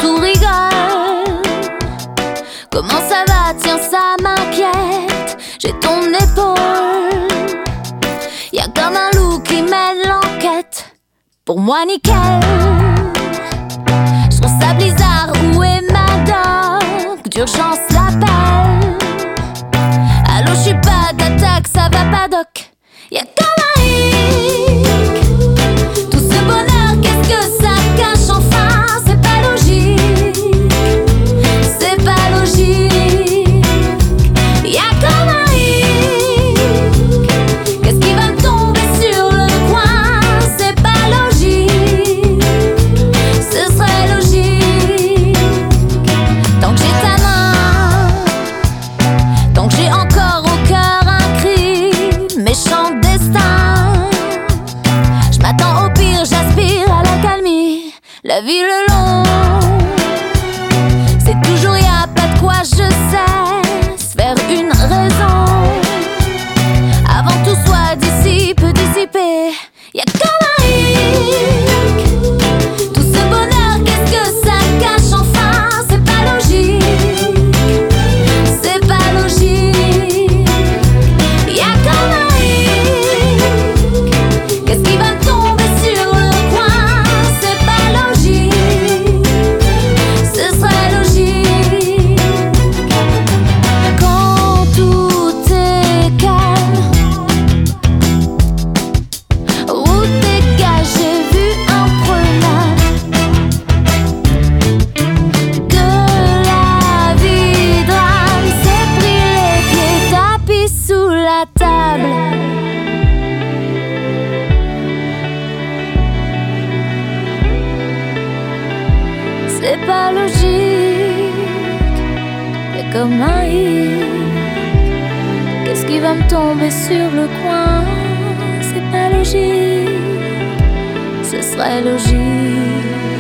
tout rigole. Comment ça va? Tiens, ça m'inquiète. J'ai ton épaule. Y'a comme un loup qui mène l'enquête. Pour moi, nickel. J'trouve ça bizarre, où est ma doc? D'urgence l'appelle. Allô, j'suis pas d'attaque, ça va pas doc. Y'a comme un hic. Tout ce bonheur, qu'est-ce que ça cache enfin? C'est pas logique. C'est pas logique. Y'a comme un hic. Qu'est-ce qui va me tomber sur le coin? C'est pas logique. Ce serait logique. Tant que j'ai ta main, tant que j'ai encore au cœur un cri, méchant destin. J'm'attends au pire, j'aspire à l'accalmie. La vie le long, c'est toujours y'a pas de quoi je cesse faire une raison. Avant tout soit dissipe, dissipé. Y'a comme un hic. Tout ce bonheur, qu'est-ce que ça cache enfin? C'est pas logique. C'est pas logique. Y'a comme un hic. Qu'est-ce qui va me tomber sur le coin? C'est pas logique. Ce serait logique. Quand tout est calme, route dégagée, vue imprenable de la vie drame. C'est pris les pieds, tapis sous la table. C'est pas logique. Y'a comme un hic. Qu'est-ce qui va me tomber sur le coin? C'est pas logique. Ce serait logique.